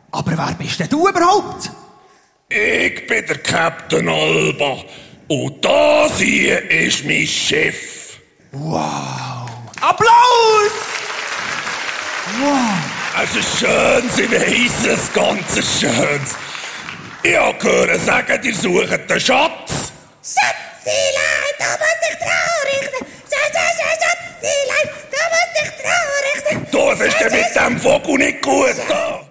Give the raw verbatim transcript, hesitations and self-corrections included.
Aber wer bist denn du überhaupt? Ich bin der Captain Alba. Und das hier ist mein Chef. Wow. Applaus! Wow. Es ist schön, ich weiss es, ganz schön. Ich habe gehört sagen, ihr sucht den Schatz. Schatzilein, da muss ich traurig sein. Schatzilein, da muss ich traurig sein. Du, was ist denn mit dem Vogel nicht gut da?